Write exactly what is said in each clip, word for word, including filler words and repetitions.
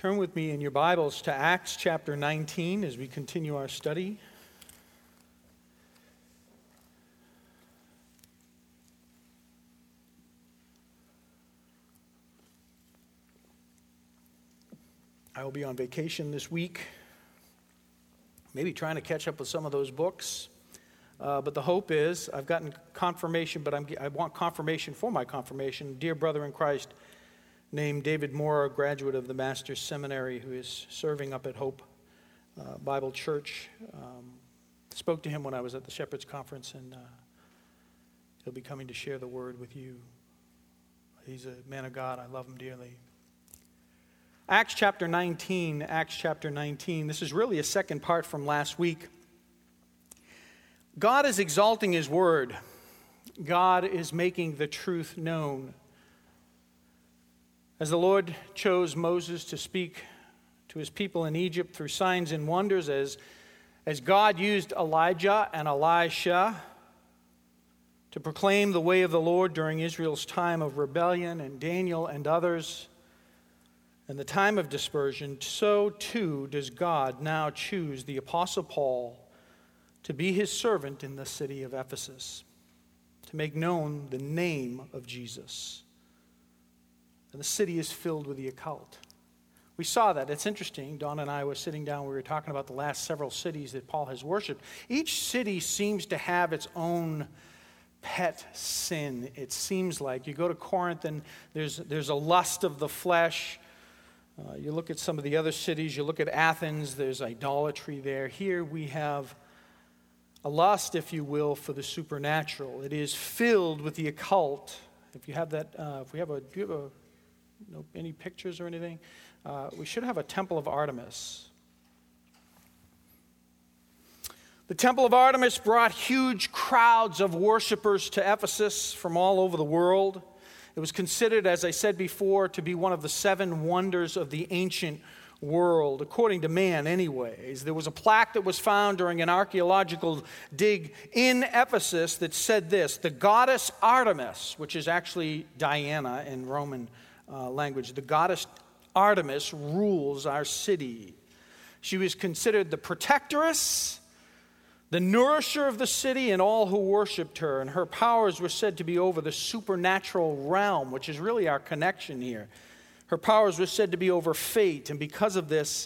Turn with me in your Bibles to Acts chapter nineteen as we continue our study. I will be on vacation this week, maybe trying to catch up with some of those books. Uh, but the hope is, I've gotten confirmation, but I'm, I want confirmation for my confirmation. Dear brother in Christ, named David Moore, a graduate of the Master's Seminary who is serving up at Hope uh, Bible Church. Um, spoke to him when I was at the Shepherd's Conference, and uh, he'll be coming to share the word with you. He's a man of God. I love him dearly. Acts chapter nineteen, Acts chapter nineteen. This is really a second part from last week. God is exalting his word. God is making the truth known. As the Lord chose Moses to speak to his people in Egypt through signs and wonders, as, as God used Elijah and Elisha to proclaim the way of the Lord during Israel's time of rebellion, and Daniel and others, and the time of dispersion, so too does God now choose the Apostle Paul to be his servant in the city of Ephesus, to make known the name of Jesus. And the city is filled with the occult. We saw that. It's interesting. Dawn and I were sitting down. We were talking about the last several cities that Paul has worshiped. Each city seems to have its own pet sin, it seems like. You go to Corinth and there's, there's a lust of the flesh. Uh, you look at some of the other cities. You look at Athens. There's idolatry there. Here we have a lust, if you will, for the supernatural. It is filled with the occult. If you have that, uh, if we have a, do you have a, no, any pictures or anything? Uh, we should have a temple of Artemis. The temple of Artemis brought huge crowds of worshipers to Ephesus from all over the world. It was considered, as I said before, to be one of the seven wonders of the ancient world, according to man anyways. There was a plaque that was found during an archaeological dig in Ephesus that said this: the goddess Artemis, which is actually Diana in Roman uh, language, the goddess Artemis rules our city. She was considered the protectress, the nourisher of the city, and all who worshipped her. And her powers were said to be over the supernatural realm, which is really our connection here. Her powers were said to be over fate, and because of this,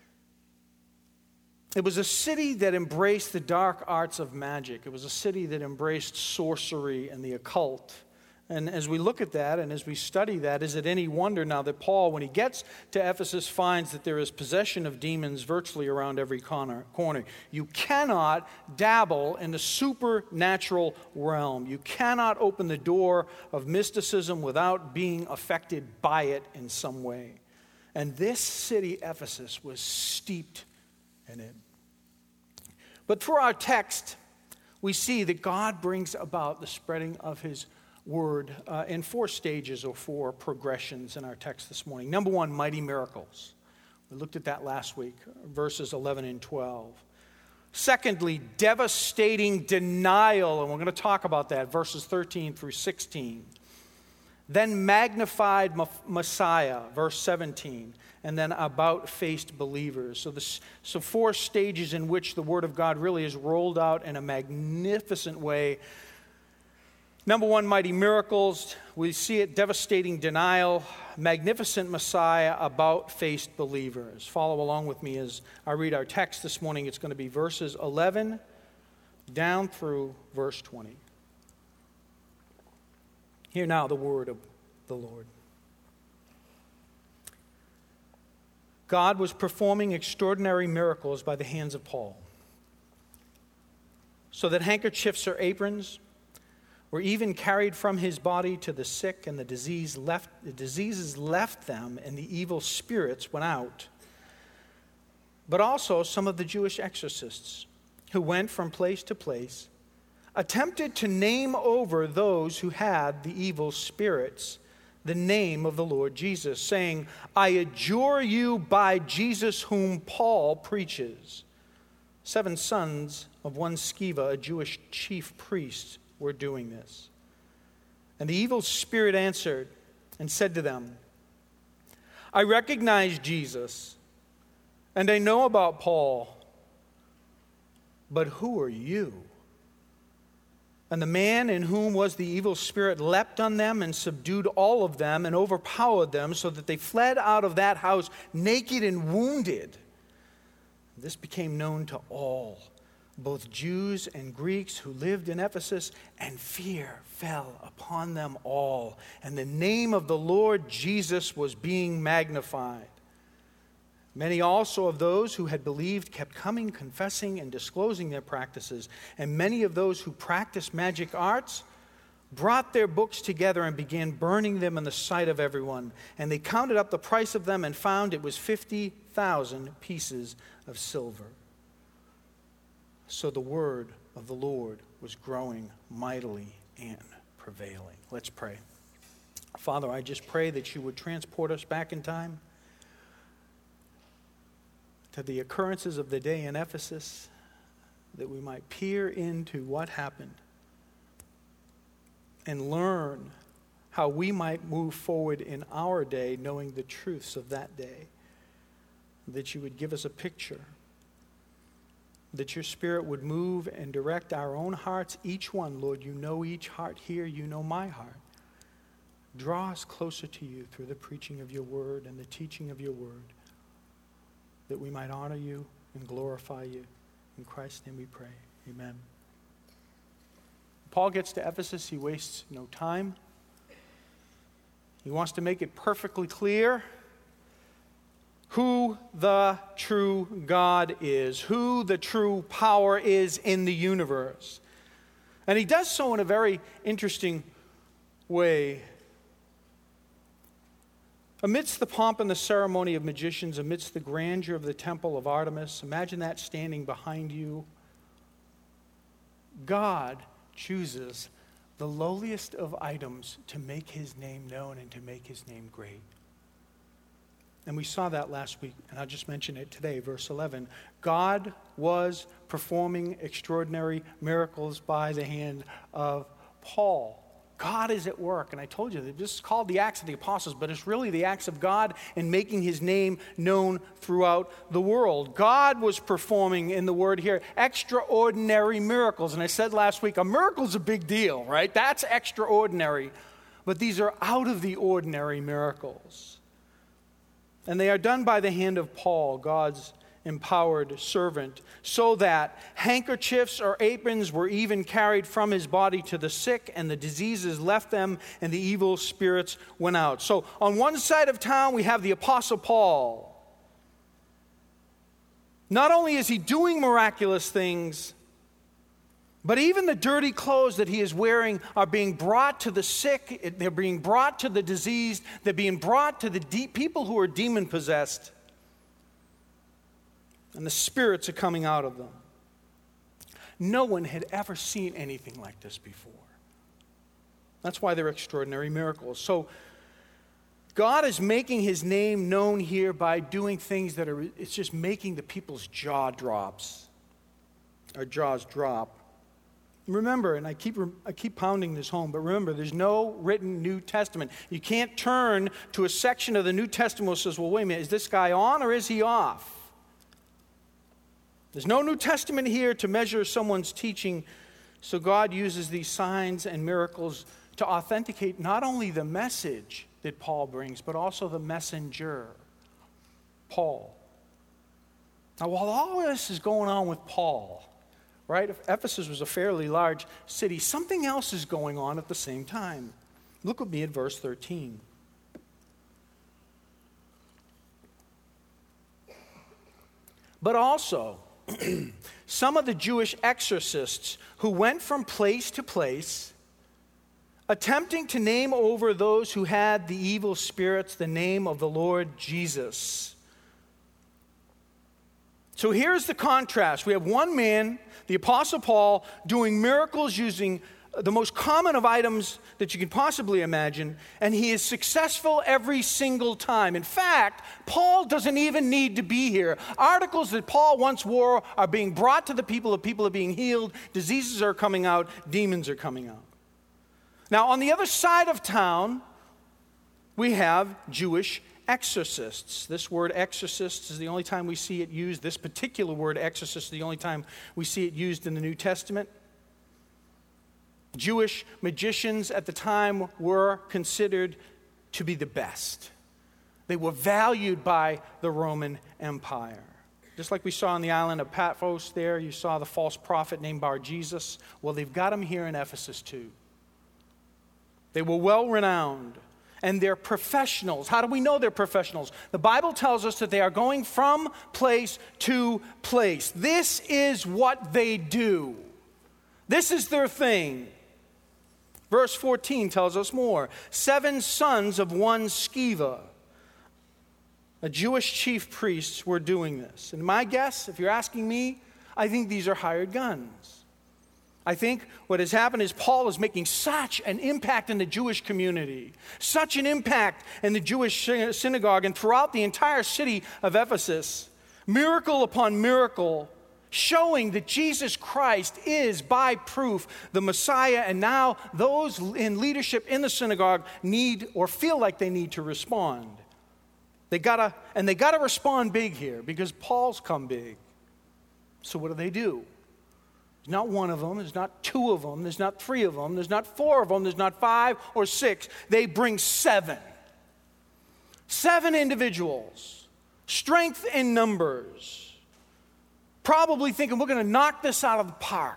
it was a city that embraced the dark arts of magic. It was a city that embraced sorcery and the occult. And as we look at that and as we study that, is it any wonder now that Paul, when he gets to Ephesus, finds that there is possession of demons virtually around every corner. corner. You cannot dabble in the supernatural realm. You cannot open the door of mysticism without being affected by it in some way. And this city, Ephesus, was steeped in it. But through our text, we see that God brings about the spreading of his word uh, in four stages or four progressions in our text this morning. Number one, mighty miracles. We looked at that last week, verses eleven and twelve. Secondly, devastating denial, and we're going to talk about that, verses thirteen through sixteen. Then magnified Messiah, verse seventeen, and then about-faced believers. So, this, so four stages in which the word of God really is rolled out in a magnificent way. Number one, mighty miracles. We see it, devastating denial, magnificent Messiah, about-faced believers. Follow along with me as I read our text this morning. It's going to be verses eleven down through verse twenty. Hear now the word of the Lord. God was performing extraordinary miracles by the hands of Paul, so that handkerchiefs or aprons were even carried from his body to the sick, and the disease left, the diseases left them, and the evil spirits went out. But also some of the Jewish exorcists, who went from place to place, attempted to name over those who had the evil spirits the name of the Lord Jesus, saying, I adjure you by Jesus whom Paul preaches. Seven sons of one Sceva, a Jewish chief priest, were doing this. And the evil spirit answered and said to them, I recognize Jesus, and I know about Paul, but who are you? And the man in whom was the evil spirit leapt on them and subdued all of them and overpowered them, so that they fled out of that house naked and wounded. This became known to all, both Jews and Greeks who lived in Ephesus, and fear fell upon them all. And the name of the Lord Jesus was being magnified. Many also of those who had believed kept coming, confessing, and disclosing their practices. And many of those who practiced magic arts brought their books together and began burning them in the sight of everyone. And they counted up the price of them and found it was fifty thousand pieces of silver. So the word of the Lord was growing mightily and prevailing. Let's pray. Father, I just pray that you would transport us back in time to the occurrences of the day in Ephesus, that we might peer into what happened and learn how we might move forward in our day, knowing the truths of that day. That you would give us a picture, that your Spirit would move and direct our own hearts, each one. Lord, you know each heart here, you know my heart. Draw us closer to you through the preaching of your word and the teaching of your word, that we might honor you and glorify you. In Christ's name we pray. Amen. Paul gets to Ephesus. He wastes no time. He wants to make it perfectly clear who the true God is, who the true power is in the universe. And he does so in a very interesting way. Amidst the pomp and the ceremony of magicians, amidst the grandeur of the temple of Artemis, imagine that standing behind you. God chooses the lowliest of items to make his name known and to make his name great. And we saw that last week, and I'll just mention it today, verse eleven. God was performing extraordinary miracles by the hand of Paul. God is at work, and I told you that this is called the Acts of the Apostles, but it's really the acts of God in making his name known throughout the world. God was performing, in the word here, extraordinary miracles. And I said last week, a miracle's a big deal, right? That's extraordinary. But these are out of the ordinary miracles. And they are done by the hand of Paul, God's empowered servant, so that handkerchiefs or aprons were even carried from his body to the sick, and the diseases left them, and the evil spirits went out. So on one side of town, we have the Apostle Paul. Not only is he doing miraculous things, but even the dirty clothes that he is wearing are being brought to the sick, they're being brought to the diseased, they're being brought to the de- people who are demon-possessed. And the spirits are coming out of them. No one had ever seen anything like this before. That's why they're extraordinary miracles. So God is making his name known here by doing things that are, it's just making the people's jaw drops, or jaws drop. Remember, and I keep I keep pounding this home, but remember, there's no written New Testament. You can't turn to a section of the New Testament that says, well, wait a minute, is this guy on or is he off? There's no New Testament here to measure someone's teaching, so God uses these signs and miracles to authenticate not only the message that Paul brings, but also the messenger, Paul. Now, while all this is going on with Paul, right, if Ephesus was a fairly large city, something else is going on at the same time. Look with me at verse thirteen. But also, some of the Jewish exorcists who went from place to place, attempting to name over those who had the evil spirits the name of the Lord Jesus. So here's the contrast. We have one man, the Apostle Paul, doing miracles using the most common of items that you can possibly imagine, and he is successful every single time. In fact, Paul doesn't even need to be here. Articles that Paul once wore are being brought to the people, the people are being healed, diseases are coming out, demons are coming out. Now, on the other side of town, we have Jewish exorcists. This word exorcist is the only time we see it used. This particular word exorcist is the only time we see it used in the New Testament. Jewish magicians at the time were considered to be the best. They were valued by the Roman Empire. Just like we saw on the island of Patmos there, you saw the false prophet named Bar-Jesus. Well, they've got him here in Ephesus too. They were well-renowned, and they're professionals. How do we know they're professionals? The Bible tells us that they are going from place to place. This is what they do. This is their thing. Verse fourteen tells us more. Seven sons of one Sceva, a Jewish chief priest, were doing this. And my guess, if you're asking me, I think these are hired guns. I think what has happened is Paul is making such an impact in the Jewish community, such an impact in the Jewish synagogue and throughout the entire city of Ephesus, miracle upon miracle, showing that Jesus Christ is, by proof, the Messiah, and now those in leadership in the synagogue need or feel like they need to respond. They gotta, and they gotta respond big here because Paul's come big. So what do they do? There's not one of them, there's not two of them, there's not three of them, there's not four of them, there's not five or six. They bring seven. Seven individuals. Strength in numbers. Probably thinking we're going to knock this out of the park.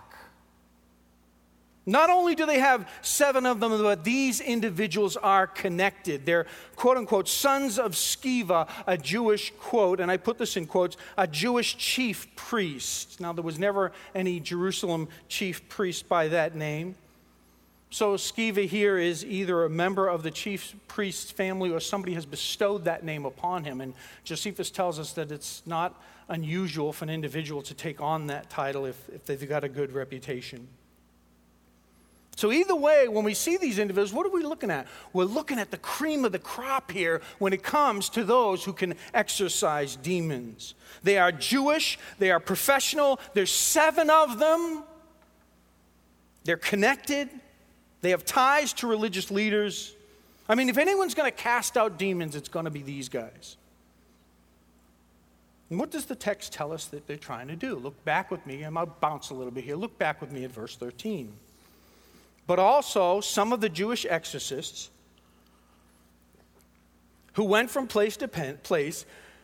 Not only do they have seven of them, but these individuals are connected. They're, quote unquote, sons of Sceva, a Jewish, quote, and I put this in quotes, a Jewish chief priest. Now, there was never any Jerusalem chief priest by that name. So Sceva here is either a member of the chief priest's family or somebody has bestowed that name upon him. And Josephus tells us that it's not unusual for an individual to take on that title if, if they've got a good reputation. So either way, when we see these individuals, what are we looking at? We're looking at the cream of the crop here when it comes to those who can exorcise demons. They are Jewish, they are professional, there's seven of them. They're connected, they have ties to religious leaders. I mean, if anyone's going to cast out demons, it's going to be these guys. And what does the text tell us that they're trying to do? Look back with me, and I'll bounce a little bit here. Look back with me at verse thirteen. But also, some of the Jewish exorcists who went from place to place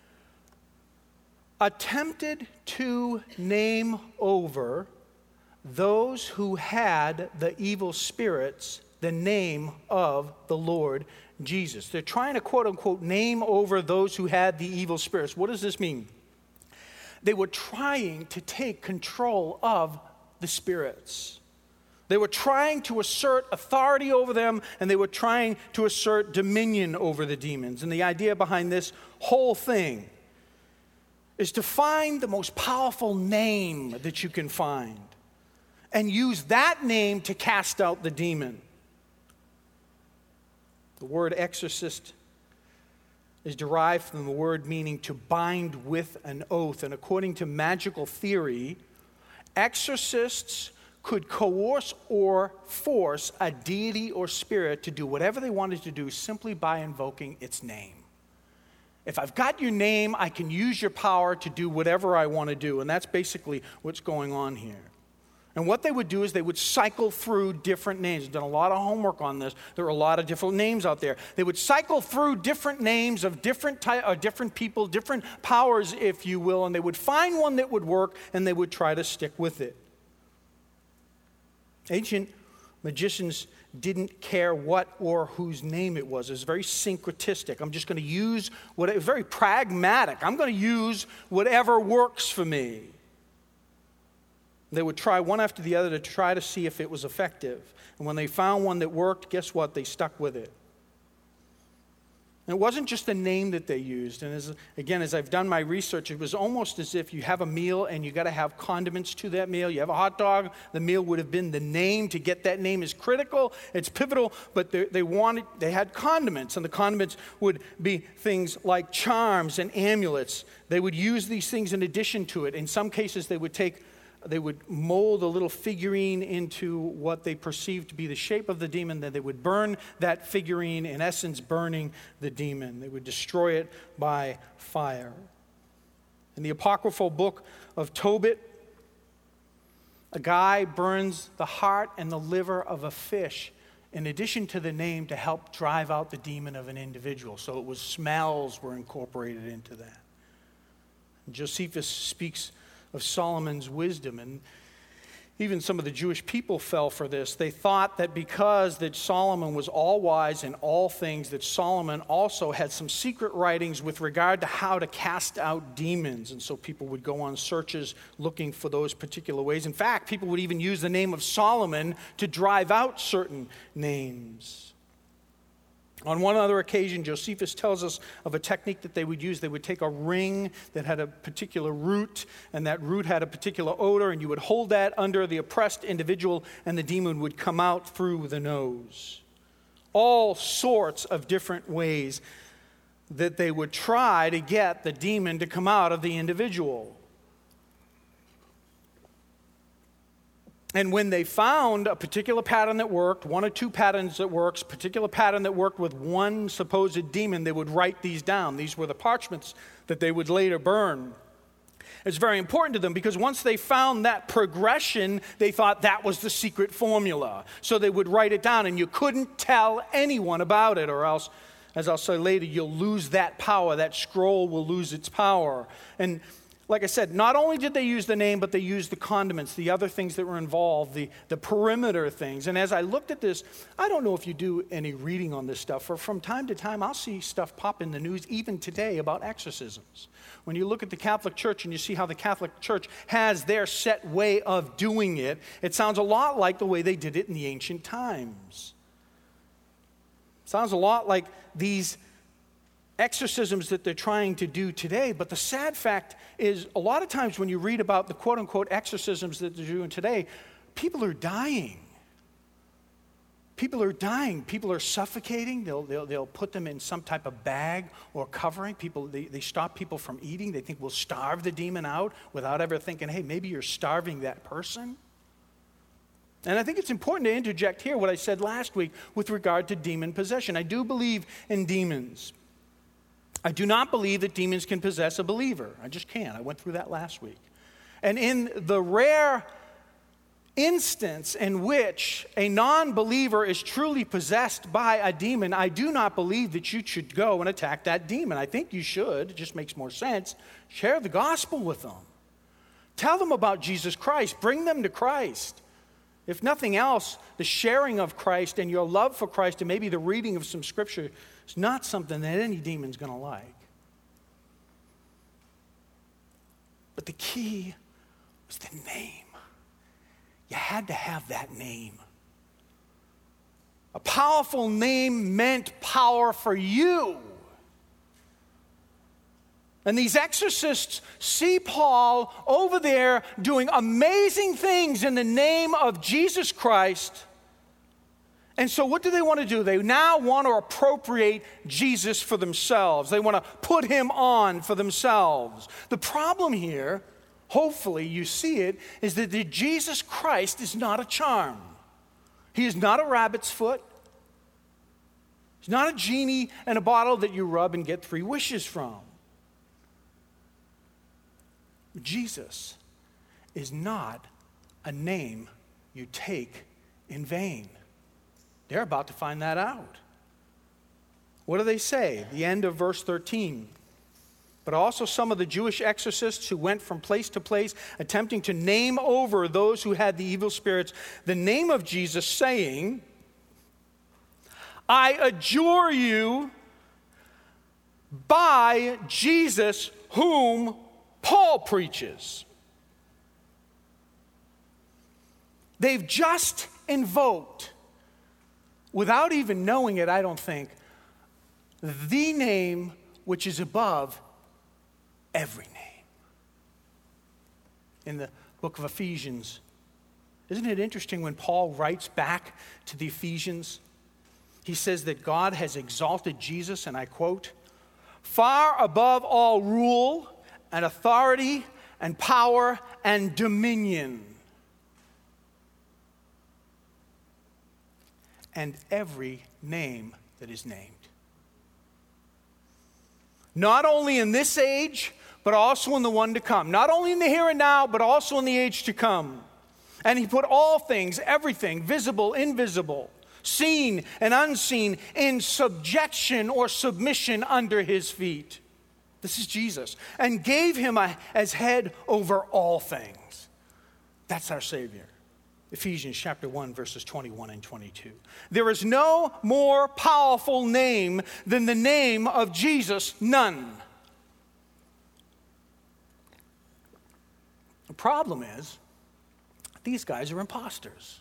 attempted to name over those who had the evil spirits the name of the Lord Jesus. They're trying to, quote unquote, name over those who had the evil spirits. What does this mean? They were trying to take control of the spirits. They were trying to assert authority over them, and they were trying to assert dominion over the demons. And the idea behind this whole thing is to find the most powerful name that you can find and use that name to cast out the demon. The word exorcist is derived from the word meaning to bind with an oath. And according to magical theory, exorcists could coerce or force a deity or spirit to do whatever they wanted to do simply by invoking its name. If I've got your name, I can use your power to do whatever I want to do. And that's basically what's going on here. And what they would do is they would cycle through different names. I've done a lot of homework on this. There are a lot of different names out there. They would cycle through different names of different ty- uh, different people, different powers, if you will, and they would find one that would work, and they would try to stick with it. Ancient magicians didn't care what or whose name it was. It was very syncretistic. I'm just going to use what it was very pragmatic. I'm going to use whatever works for me. They would try one after the other to try to see if it was effective. And when they found one that worked, guess what? They stuck with it. And it wasn't just the name that they used. And as, again, as I've done my research, it was almost as if you have a meal and you got to have condiments to that meal. You have a hot dog, the meal would have been the name. To get that name is critical, it's pivotal, but they, they wanted, they had condiments, and the condiments would be things like charms and amulets. They would use these things in addition to it. In some cases, they would take they would mold a little figurine into what they perceived to be the shape of the demon. Then they would burn that figurine, in essence, burning the demon. They would destroy it by fire. In the apocryphal book of Tobit, a guy burns the heart and the liver of a fish in addition to the name to help drive out the demon of an individual. So it was smells were incorporated into that. And Josephus speaks of Solomon's wisdom, and even some of the Jewish people fell for this. They thought that because that Solomon was all wise in all things, that Solomon also had some secret writings with regard to how to cast out demons. And so people would go on searches looking for those particular ways. In fact, people would even use the name of Solomon to drive out certain names. On one other occasion, Josephus tells us of a technique that they would use. They would take a ring that had a particular root, and that root had a particular odor, and you would hold that under the oppressed individual, and the demon would come out through the nose. All sorts of different ways that they would try to get the demon to come out of the individual. And when they found a particular pattern that worked, one or two patterns that works, a particular pattern that worked with one supposed demon, they would write these down. These were the parchments that they would later burn. It's very important to them because once they found that progression, they thought that was the secret formula. So they would write it down, and you couldn't tell anyone about it, or else, as I'll say later, you'll lose that power. That scroll will lose its power. And like I said, not only did they use the name, but they used the condiments, the other things that were involved, the, the perimeter things. And as I looked at this, I don't know if you do any reading on this stuff, for from time to time I'll see stuff pop in the news, even today, about exorcisms. When you look at the Catholic Church and you see how the Catholic Church has their set way of doing it, it sounds a lot like the way they did it in the ancient times. It sounds a lot like these exorcisms that they're trying to do today. But the sad fact is, a lot of times when you read about the quote-unquote exorcisms that they're doing today, people are dying. People are dying. People are suffocating. They'll, they'll, they'll put them in some type of bag or covering. People, they, they stop people from eating. They think we'll starve the demon out without ever thinking, hey, maybe you're starving that person. And I think it's important to interject here what I said last week with regard to demon possession. I do believe in demons. I do not believe that demons can possess a believer. I just can't. I went through that last week. And in the rare instance in which a non-believer is truly possessed by a demon, I do not believe that you should go and attack that demon. I think you should. It just makes more sense. Share the gospel with them. Tell them about Jesus Christ. Bring them to Christ. If nothing else, the sharing of Christ and your love for Christ and maybe the reading of some scripture is not something that any demon's going to like. But the key was the name. You had to have that name. A powerful name meant power for you. And these exorcists see Paul over there doing amazing things in the name of Jesus Christ. And so what do they want to do? They now want to appropriate Jesus for themselves. They want to put him on for themselves. The problem here, hopefully you see it, is that the Jesus Christ is not a charm. He is not a rabbit's foot. He's not a genie in a bottle that you rub and get three wishes from. Jesus is not a name you take in vain. They're about to find that out. What do they say? The end of verse thirteen. But also some of the Jewish exorcists who went from place to place, attempting to name over those who had the evil spirits the name of Jesus, saying, I adjure you by Jesus whom Paul preaches. They've just invoked, without even knowing it, I don't think, the name which is above every name. In the book of Ephesians, isn't it interesting when Paul writes back to the Ephesians? He says that God has exalted Jesus, and I quote, far above all rule and authority and power and dominion. And every name that is named. Not only in this age, but also in the one to come. Not only in the here and now, but also in the age to come. And he put all things, everything, visible, invisible, seen and unseen, in subjection or submission under his feet. This is Jesus. And gave him a, as head over all things. That's our Savior. Ephesians chapter one, verses twenty-one and twenty-two. There is no more powerful name than the name of Jesus, none. The problem is, these guys are imposters.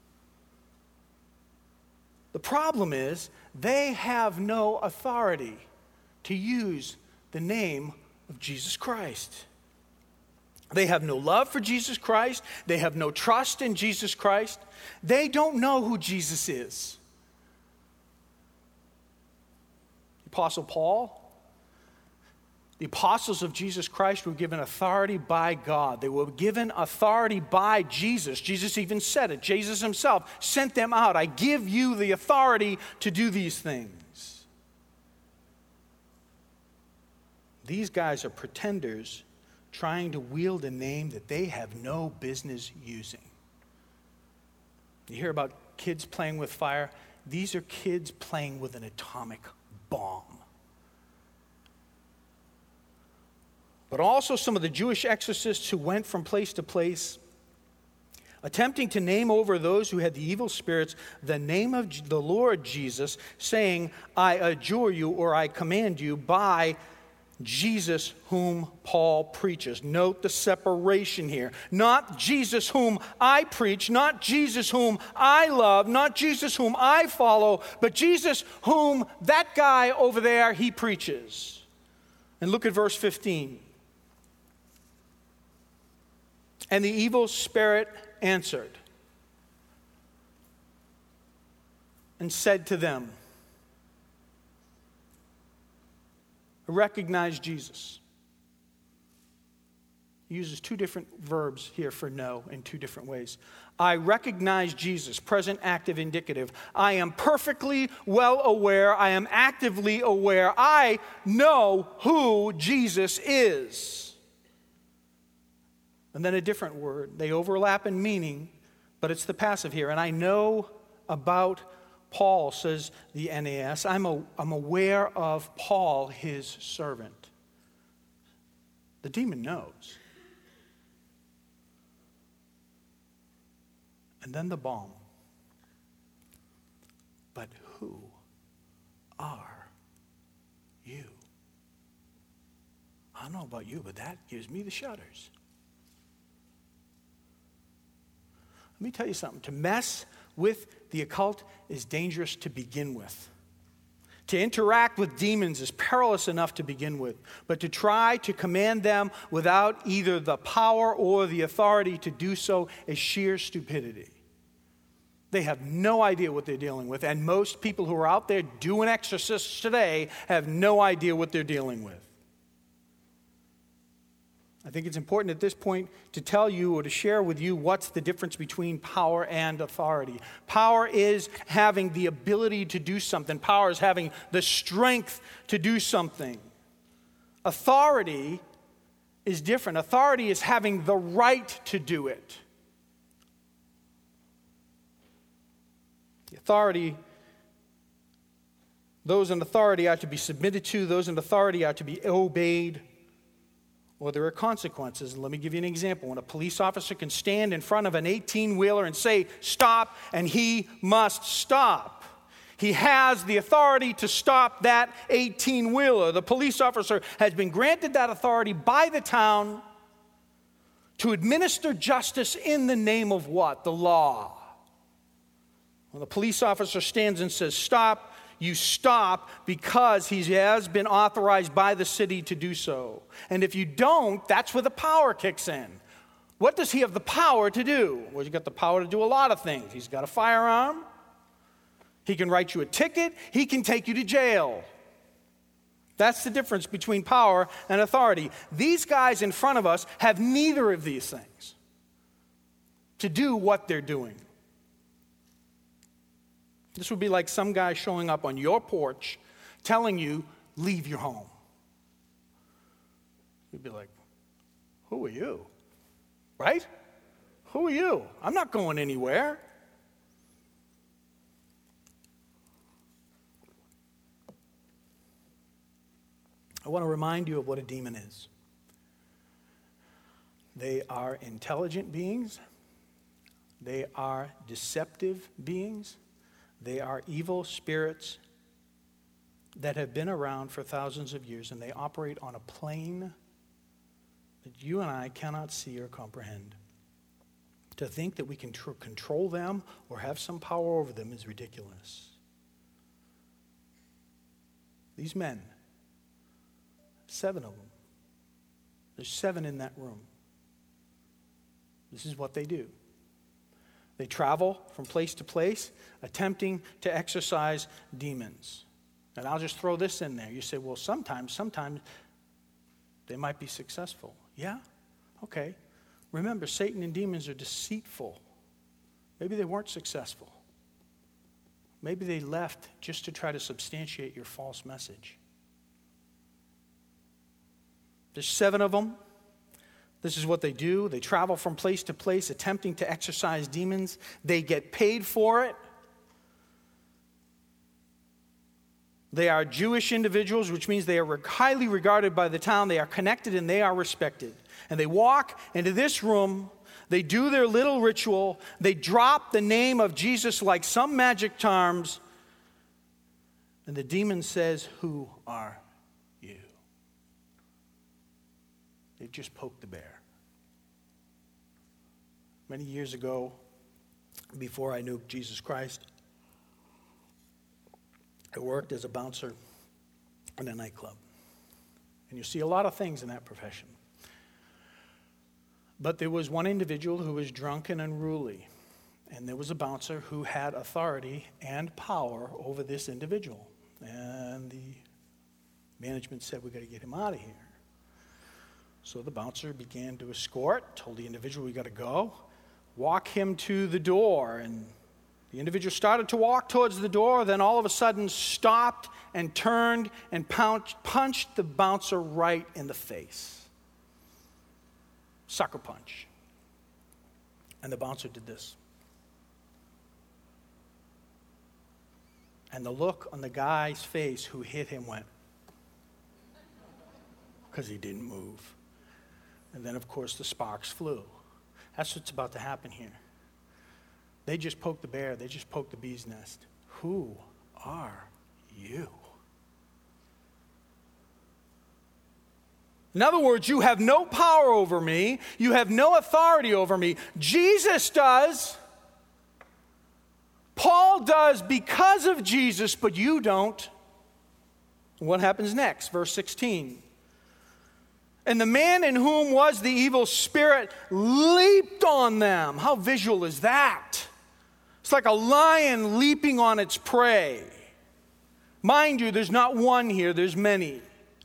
The problem is, they have no authority to use the name of Jesus Christ. They have no love for Jesus Christ. They have no trust in Jesus Christ. They don't know who Jesus is. The Apostle Paul, the apostles of Jesus Christ were given authority by God. They were given authority by Jesus. Jesus even said it. Jesus himself sent them out. I give you the authority to do these things. These guys are pretenders trying to wield a name that they have no business using. You hear about kids playing with fire? These are kids playing with an atomic bomb. But also some of the Jewish exorcists who went from place to place, attempting to name over those who had the evil spirits the name of the Lord Jesus, saying, I adjure you or I command you by Jesus whom Paul preaches. Note the separation here. Not Jesus whom I preach, not Jesus whom I love, not Jesus whom I follow, but Jesus whom that guy over there, he preaches. And look at verse fifteen. And the evil spirit answered and said to them, recognize Jesus. He uses two different verbs here for know in two different ways. I recognize Jesus, present, active, indicative. I am perfectly well aware. I am actively aware. I know who Jesus is. And then a different word. They overlap in meaning, but it's the passive here. And I know about Paul, says the N A S, I'm, a, I'm aware of Paul, his servant. The demon knows. And then the bomb. But who are you? I don't know about you, but that gives me the shudders. Let me tell you something. To mess with the occult is dangerous to begin with. To interact with demons is perilous enough to begin with. But to try to command them without either the power or the authority to do so is sheer stupidity. They have no idea what they're dealing with. And most people who are out there doing exorcists today have no idea what they're dealing with. I think it's important at this point to tell you or to share with you what's the difference between power and authority. Power is having the ability to do something. Power is having the strength to do something. Authority is different. Authority is having the right to do it. The authority, those in authority are to be submitted to. Those in authority are to be obeyed. Well, there are consequences. Let me give you an example. When a police officer can stand in front of an eighteen-wheeler and say, stop, and he must stop. He has the authority to stop that eighteen-wheeler. The police officer has been granted that authority by the town to administer justice in the name of what? The law. When the police officer stands and says, stop, you stop because he has been authorized by the city to do so. And if you don't, that's where the power kicks in. What does he have the power to do? Well, he's got the power to do a lot of things. He's got a firearm. He can write you a ticket. He can take you to jail. That's the difference between power and authority. These guys in front of us have neither of these things to do what they're doing. This would be like some guy showing up on your porch telling you, leave your home. You'd be like, who are you? Right? Who are you? I'm not going anywhere. I want to remind you of what a demon is. They are intelligent beings. They are deceptive beings. They are evil spirits that have been around for thousands of years, and they operate on a plane that you and I cannot see or comprehend. To think that we can tr- control them or have some power over them is ridiculous. These men, seven of them, there's seven in that room. This is what they do. They travel from place to place, attempting to exorcise demons. And I'll just throw this in there. You say, well, sometimes, sometimes they might be successful. Yeah? Okay. Remember, Satan and demons are deceitful. Maybe they weren't successful. Maybe they left just to try to substantiate your false message. There's seven of them. This is what they do. They travel from place to place attempting to exorcise demons. They get paid for it. They are Jewish individuals, which means they are highly regarded by the town. They are connected and they are respected. And they walk into this room. They do their little ritual. They drop the name of Jesus like some magic charms. And the demon says, who are you? They've just poked the bear. Many years ago, before I knew Jesus Christ, I worked as a bouncer in a nightclub. And you see a lot of things in that profession. But there was one individual who was drunk and unruly. And there was a bouncer who had authority and power over this individual. And the management said, we got to get him out of here. So the bouncer began to escort, told the individual, we got to go. Walk him to the door. And the individual started to walk towards the door, then all of a sudden stopped and turned and punched, punched the bouncer right in the face. Sucker punch. And the bouncer did this. And the look on the guy's face who hit him went, because he didn't move. And then, of course, the sparks flew. That's what's about to happen here. They just poked the bear. They just poked the bee's nest. Who are you? In other words, you have no power over me. You have no authority over me. Jesus does. Paul does because of Jesus, but you don't. What happens next? Verse sixteen. And the man in whom was the evil spirit leaped on them. How visual is that? It's like a lion leaping on its prey. Mind you, there's not one here, there's many.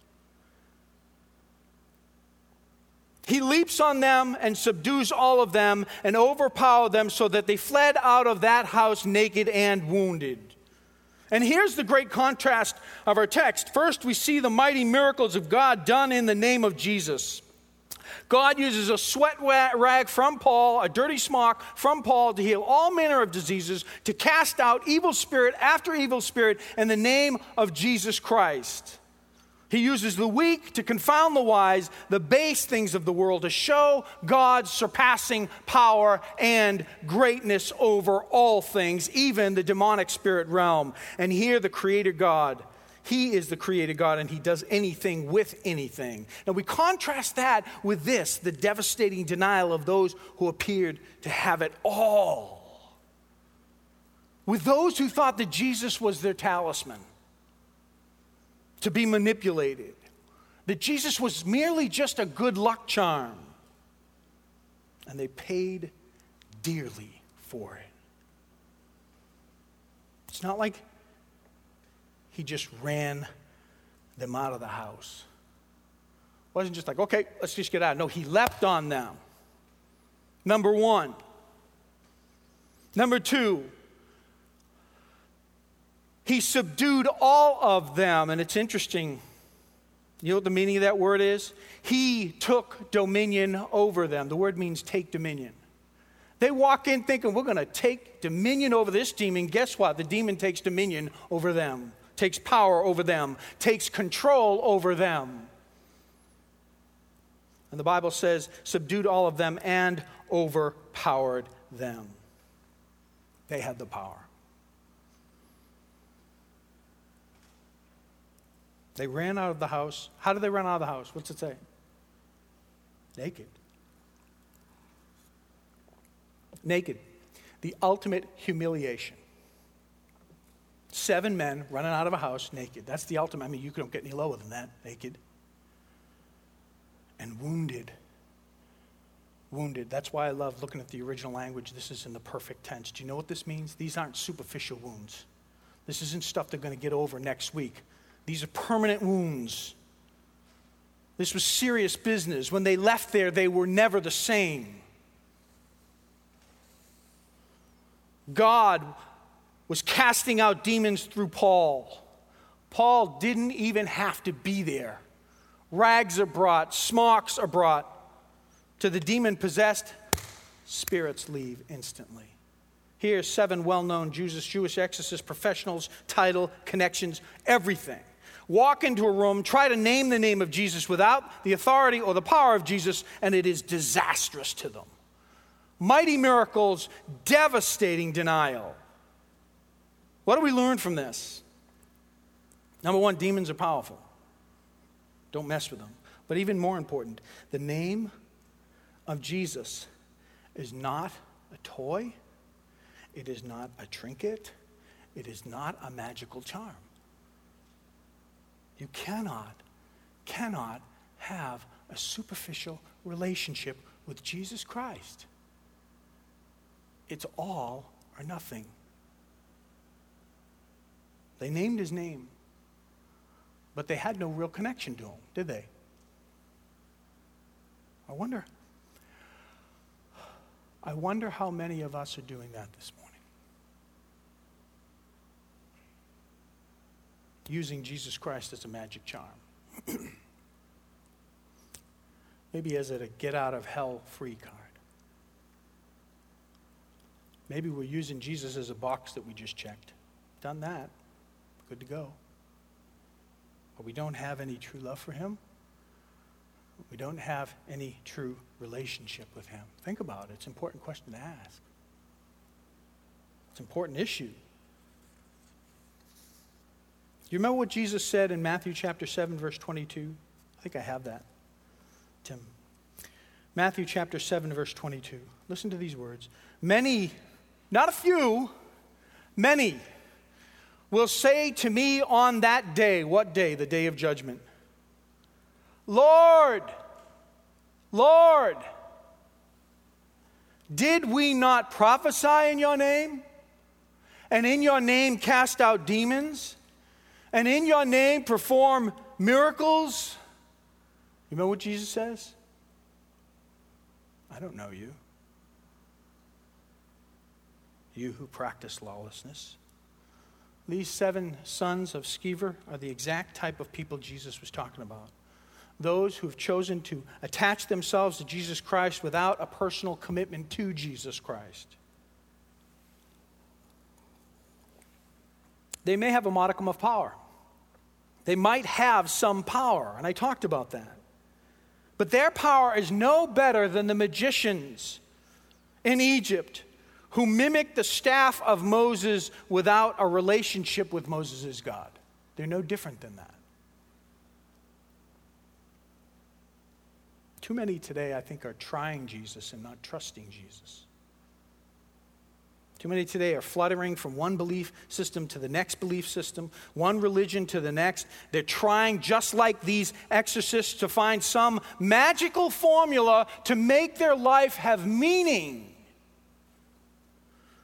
He leaps on them and subdues all of them and overpowered them so that they fled out of that house naked and wounded. And here's the great contrast of our text. First, we see the mighty miracles of God done in the name of Jesus. God uses a sweat rag from Paul, a dirty smock from Paul to heal all manner of diseases, to cast out evil spirit after evil spirit in the name of Jesus Christ. He uses the weak to confound the wise, the base things of the world, to show God's surpassing power and greatness over all things, even the demonic spirit realm. And here the Creator God, He is the Creator God, and He does anything with anything. Now we contrast that with this, the devastating denial of those who appeared to have it all. With those who thought that Jesus was their talisman, to be manipulated, that Jesus was merely just a good luck charm. And they paid dearly for it. It's not like he just ran them out of the house. It wasn't just like, okay, let's just get out. No, he leapt on them. Number one. Number two, he subdued all of them. And it's interesting. You know what the meaning of that word is? He took dominion over them. The word means take dominion. They walk in thinking, we're going to take dominion over this demon. Guess what? The demon takes dominion over them, takes power over them, takes control over them. And the Bible says, subdued all of them and overpowered them. They had the power. They ran out of the house. How did they run out of the house? What's it say? Naked. Naked. The ultimate humiliation. Seven men running out of a house naked. That's the ultimate. I mean, you don't get any lower than that. Naked. And wounded. Wounded. That's why I love looking at the original language. This is in the perfect tense. Do you know what this means? These aren't superficial wounds. This isn't stuff they're going to get over next week. These are permanent wounds. This was serious business. When they left there, they were never the same. God was casting out demons through Paul. Paul didn't even have to be there. Rags are brought, smocks are brought. To the demon-possessed, spirits leave instantly. Here, seven well-known Jewish, Jewish exorcist professionals, title, connections, everything. Walk into a room, try to name the name of Jesus without the authority or the power of Jesus, and it is disastrous to them. Mighty miracles, devastating denial. What do we learn from this? Number one, demons are powerful. Don't mess with them. But even more important, the name of Jesus is not a toy. It is not a trinket. It is not a magical charm. You cannot, cannot have a superficial relationship with Jesus Christ. It's all or nothing. They named his name, but they had no real connection to him, did they? I wonder, I wonder how many of us are doing that this morning. Using Jesus Christ as a magic charm. Maybe as a get out of hell free card. Maybe we're using Jesus as a box that we just checked. Done that. Good to go. But we don't have any true love for him. We don't have any true relationship with him. Think about it. It's an important question to ask. It's an important issue. You remember what Jesus said in Matthew chapter seven, verse twenty-two? I think I have that, Tim. Matthew chapter seven, verse twenty-two. Listen to these words. Many, not a few, many will say to me on that day, what day? The day of judgment. Lord, Lord, did we not prophesy in your name? And in your name cast out demons? And in your name perform miracles? You know what Jesus says? I don't know you. You who practice lawlessness. These seven sons of Sceva are the exact type of people Jesus was talking about. Those who have chosen to attach themselves to Jesus Christ without a personal commitment to Jesus Christ. They may have a modicum of power. They might have some power, and I talked about that. But their power is no better than the magicians in Egypt who mimicked the staff of Moses without a relationship with Moses' God. They're no different than that. Too many today, I think, are trying Jesus and not trusting Jesus. Too many today are fluttering from one belief system to the next belief system, one religion to the next. They're trying, just like these exorcists, to find some magical formula to make their life have meaning.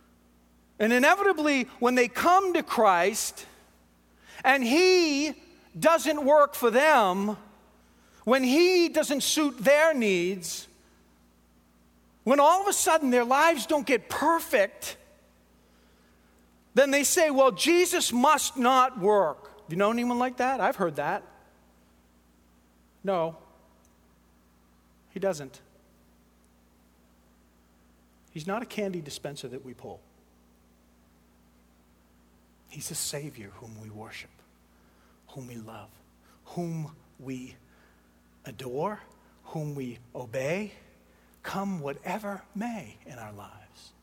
And inevitably, when they come to Christ and he doesn't work for them, when he doesn't suit their needs, when all of a sudden their lives don't get perfect, then they say, well, Jesus must not work. Do you know anyone like that? I've heard that. No, he doesn't. He's not a candy dispenser that we pull. He's a Savior whom we worship, whom we love, whom we adore, whom we obey, come whatever may in our lives.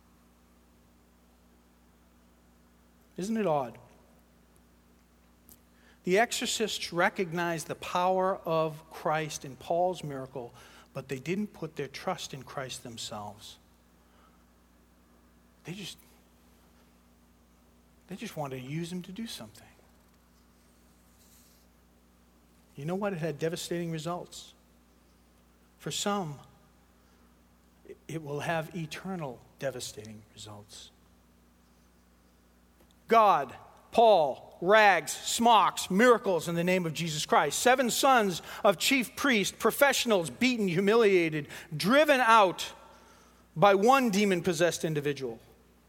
Isn't it odd? The exorcists recognized the power of Christ in Paul's miracle, but they didn't put their trust in Christ themselves. They just, they just wanted to use him to do something. You know what? It had devastating results. For some, it will have eternal devastating results. God, Paul, rags, smocks, miracles in the name of Jesus Christ. Seven sons of chief priests, professionals, beaten, humiliated, driven out by one demon-possessed individual.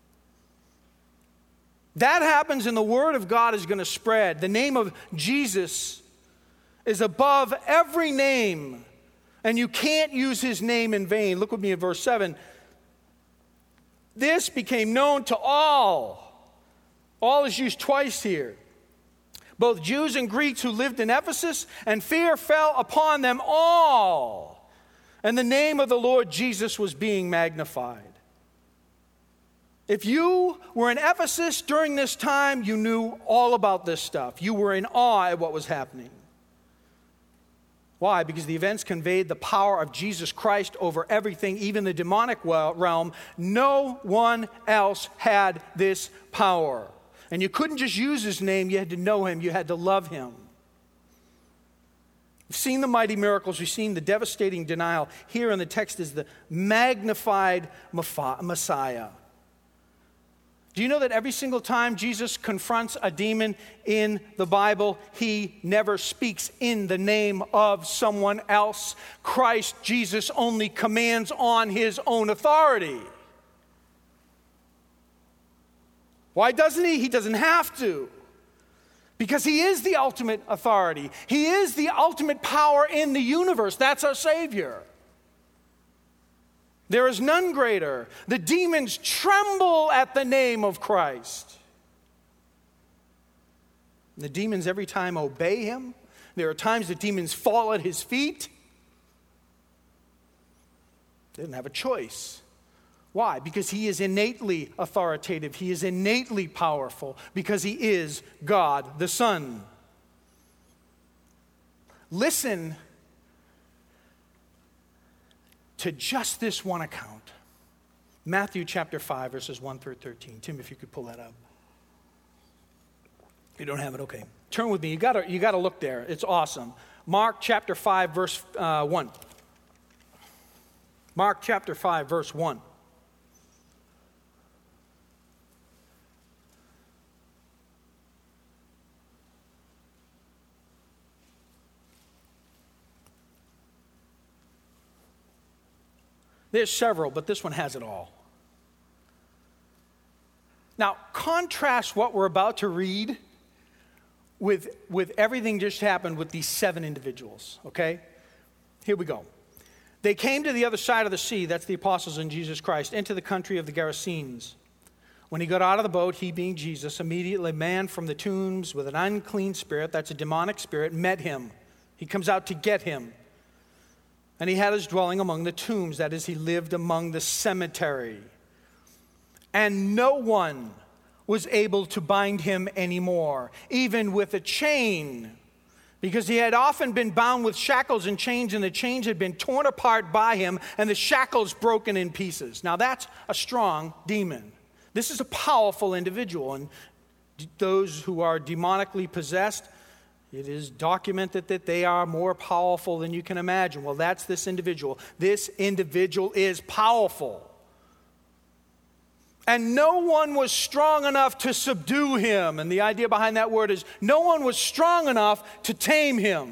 That happens and the word of God is going to spread. The name of Jesus is above every name, and you can't use his name in vain. Look with me at verse seven. This became known to all. All is used twice here. Both Jews and Greeks who lived in Ephesus, and fear fell upon them all. And the name of the Lord Jesus was being magnified. If you were in Ephesus during this time, you knew all about this stuff. You were in awe at what was happening. Why? Because the events conveyed the power of Jesus Christ over everything, even the demonic realm. No one else had this power. And you couldn't just use his name, you had to know him, you had to love him. We've seen the mighty miracles, we've seen the devastating denial. Here in the text is the magnified Messiah. Do you know that every single time Jesus confronts a demon in the Bible, he never speaks in the name of someone else? Christ Jesus only commands on his own authority. Why doesn't he? He doesn't have to. Because he is the ultimate authority. He is the ultimate power in the universe. That's our Savior. There is none greater. The demons tremble at the name of Christ. The demons every time obey him. There are times the demons fall at his feet. They didn't have a choice. Why? Because he is innately authoritative. He is innately powerful. Because he is God the Son. Listen to just this one account. Matthew chapter five, verses one through thirteen. Tim, if you could pull that up. You don't have it? Okay. Turn with me. You gotta, you gotta look there. It's awesome. Mark chapter five, verse uh, one. Mark chapter five, verse one. There's several, but this one has it all. Now, contrast what we're about to read with, with everything just happened with these seven individuals, okay? Here we go. They came to the other side of the sea, that's the apostles and Jesus Christ, into the country of the Gerasenes. When he got out of the boat, he being Jesus, immediately a man from the tombs with an unclean spirit, that's a demonic spirit, met him. He comes out to get him. And he had his dwelling among the tombs, that is, he lived among the cemetery. And no one was able to bind him anymore, even with a chain, because he had often been bound with shackles and chains, and the chains had been torn apart by him, and the shackles broken in pieces. Now that's a strong demon. This is a powerful individual, and those who are demonically possessed, it is documented that they are more powerful than you can imagine. Well, that's this individual. This individual is powerful. And no one was strong enough to subdue him. And the idea behind that word is no one was strong enough to tame him.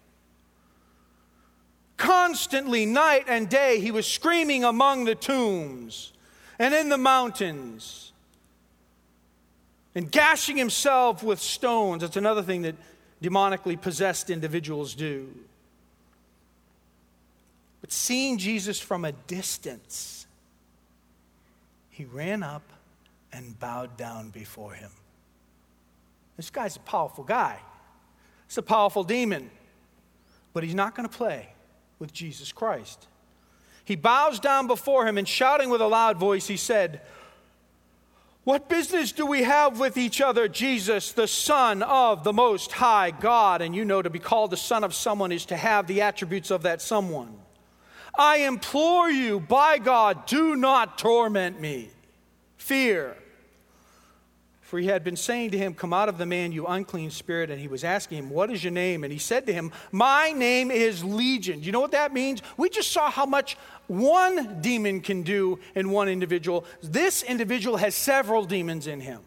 Constantly, night and day, he was screaming among the tombs and in the mountains and gashing himself with stones. That's another thing that demonically possessed individuals do. But seeing Jesus from a distance, he ran up and bowed down before him. This guy's a powerful guy. He's a powerful demon. But he's not going to play with Jesus Christ. He bows down before him and shouting with a loud voice, he said, "What business do we have with each other, Jesus, the Son of the Most High God?" And you know, to be called the son of someone is to have the attributes of that someone. "I implore you, by God, do not torment me." Fear. For he had been saying to him, "Come out of the man, you unclean spirit." And he was asking him, "What is your name?" And he said to him, "My name is Legion." Do you know what that means? We just saw how much one demon can do in one individual. This individual has several demons in him.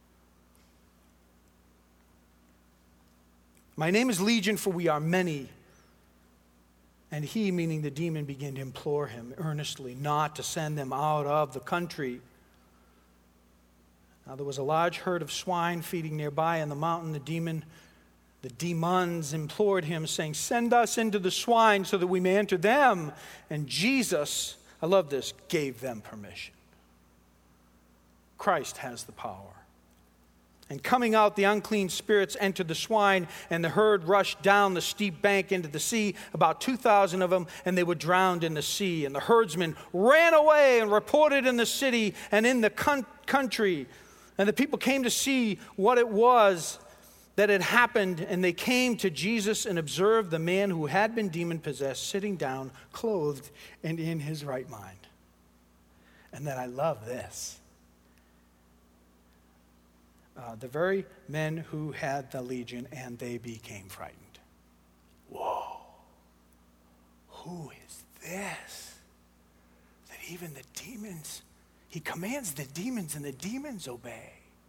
"My name is Legion, for we are many." And he, meaning the demon, began to implore him earnestly not to send them out of the country. Now there was a large herd of swine feeding nearby in the mountain. The demon, the demons implored him, saying, "Send us into the swine so that we may enter them." And Jesus, I love this, gave them permission. Christ has the power. And coming out, the unclean spirits entered the swine, and the herd rushed down the steep bank into the sea, about two thousand of them, and they were drowned in the sea. And the herdsmen ran away and reported in the city and in the con- country. And the people came to see what it was that had happened, and they came to Jesus and observed the man who had been demon-possessed sitting down, clothed and in his right mind. And then I love this. Uh, the very men who had the legion, and they became frightened. Whoa. Who is this? That even the demons, he commands the demons, and the demons obey.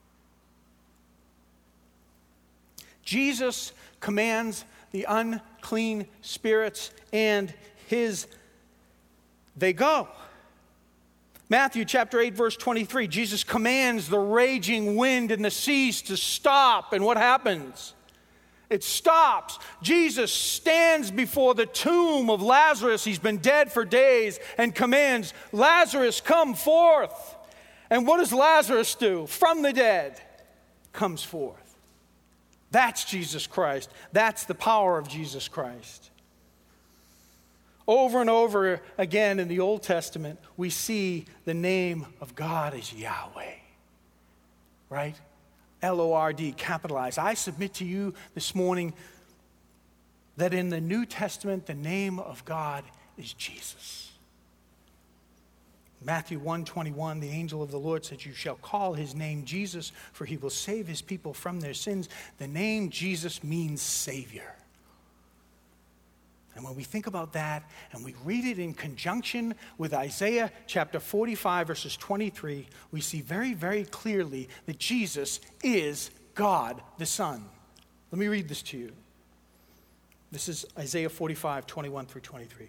Jesus commands the unclean spirits, and his they go. Matthew chapter eight, verse twenty-three, Jesus commands the raging wind and the seas to stop. And what happens? It stops. Jesus stands before the tomb of Lazarus. He's been dead for days, and commands, "Lazarus, come forth." And what does Lazarus do? From the dead, comes forth. That's Jesus Christ. That's the power of Jesus Christ. Over and over again in the Old Testament, we see the name of God as Yahweh, right? L O R D, capitalized. I submit to you this morning that in the New Testament, the name of God is Jesus. Matthew one twenty-one, the angel of the Lord said, "You shall call his name Jesus, for he will save his people from their sins." The name Jesus means Savior. And when we think about that and we read it in conjunction with Isaiah chapter forty-five, verses twenty-three, we see very, very clearly that Jesus is God the Son. Let me read this to you. This is Isaiah forty-five, twenty-one through twenty-three.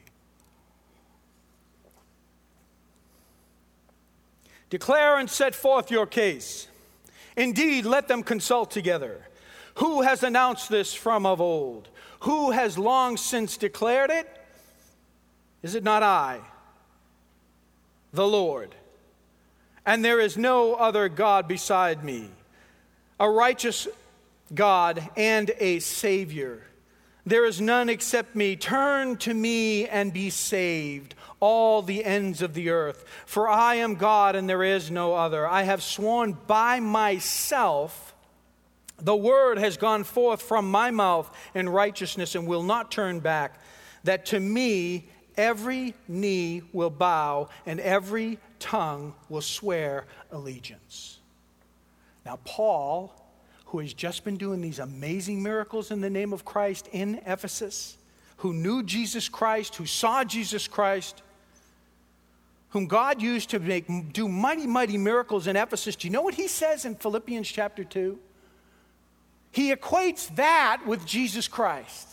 "Declare and set forth your case. Indeed, let them consult together. Who has announced this from of old? Who has long since declared it? Is it not I, the Lord? And there is no other God beside me, a righteous God and a Savior. There is none except me. Turn to me and be saved, all the ends of the earth. For I am God and there is no other. I have sworn by myself, the word has gone forth from my mouth in righteousness and will not turn back, that to me every knee will bow and every tongue will swear allegiance." Now, Paul, who has just been doing these amazing miracles in the name of Christ in Ephesus, who knew Jesus Christ, who saw Jesus Christ, whom God used to make do mighty, mighty miracles in Ephesus, do you know what he says in Philippians chapter two? He equates that with Jesus Christ.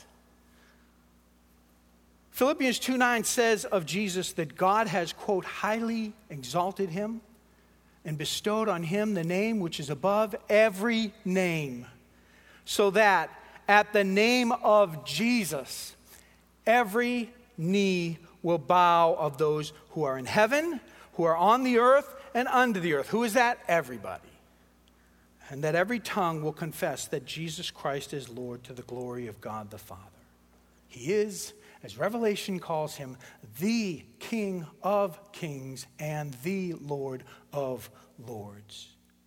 Philippians two nine says of Jesus that God has, quote, highly exalted him and bestowed on him the name which is above every name, so that at the name of Jesus, every knee will bow of those who are in heaven, who are on the earth, and under the earth. Who is that? Everybody. And that every tongue will confess that Jesus Christ is Lord to the glory of God the Father. He is, as Revelation calls him, the King of kings and the Lord of lords.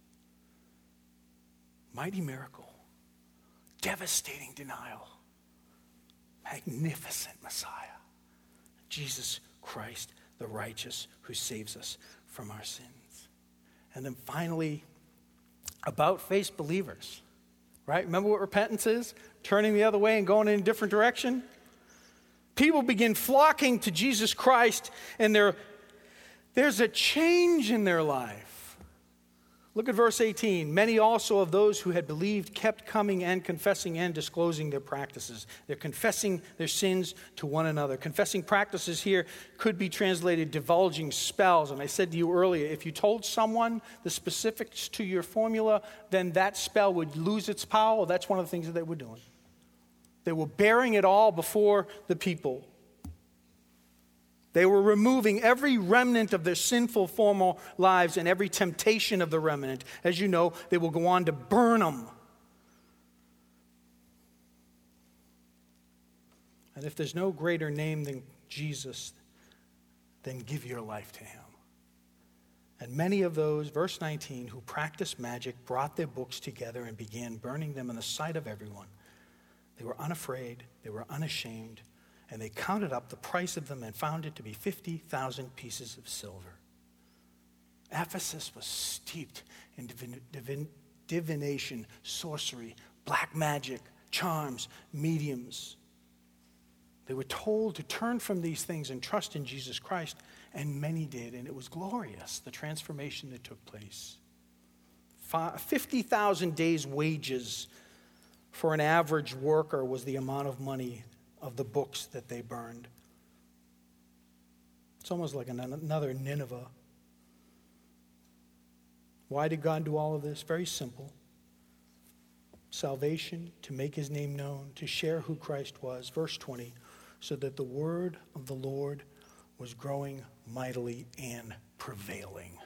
Mighty miracle, devastating denial, magnificent Messiah, Jesus Christ, the righteous, who saves us from our sins. And then finally, about-face believers, right? Remember what repentance is? Turning the other way and going in a different direction? People begin flocking to Jesus Christ, and there, there's a change in their life. Look at verse eighteen. Many also of those who had believed kept coming and confessing and disclosing their practices. They're confessing their sins to one another. Confessing practices here could be translated divulging spells. And I said to you earlier, if you told someone the specifics to your formula, then that spell would lose its power. That's one of the things that they were doing. They were bearing it all before the people. They were removing every remnant of their sinful former lives and every temptation of the remnant. As you know, they will go on to burn them. And if there's no greater name than Jesus, then give your life to him. And many of those, verse nineteen, who practiced magic brought their books together and began burning them in the sight of everyone. They were unafraid, they were unashamed, and they counted up the price of them and found it to be fifty thousand pieces of silver. Ephesus was steeped in divin, divin, divination, sorcery, black magic, charms, mediums. They were told to turn from these things and trust in Jesus Christ, and many did, and it was glorious, the transformation that took place. fifty thousand days' wages for an average worker was the amount of money of the books that they burned. It's almost like another Nineveh. Why did God do all of this? Very simple. Salvation, to make his name known, to share who Christ was. Verse twenty, so that the word of the Lord was growing mightily and prevailing.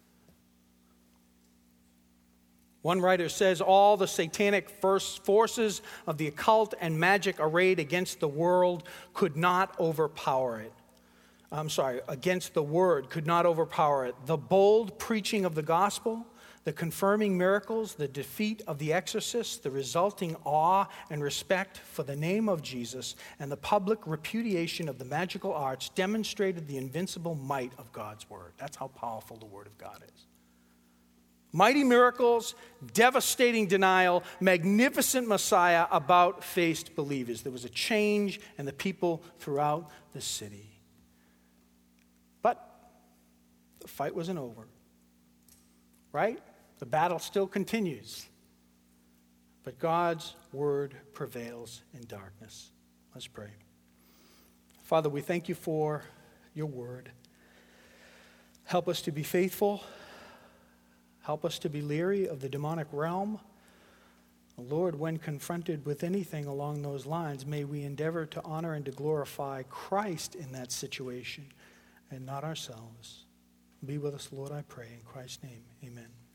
One writer says all the satanic forces of the occult and magic arrayed against the world could not overpower it. I'm sorry, against the word could not overpower it. The bold preaching of the gospel, the confirming miracles, the defeat of the exorcists, the resulting awe and respect for the name of Jesus, and the public repudiation of the magical arts demonstrated the invincible might of God's word. That's how powerful the word of God is. Mighty miracles, devastating denial, magnificent Messiah, about-faced believers. There was a change in the people throughout the city. But the fight wasn't over, right? The battle still continues. But God's word prevails in darkness. Let's pray. Father, we thank you for your word. Help us to be faithful. Help us to be leery of the demonic realm. Lord, when confronted with anything along those lines, may we endeavor to honor and to glorify Christ in that situation and not ourselves. Be with us, Lord, I pray. In Christ's name, amen.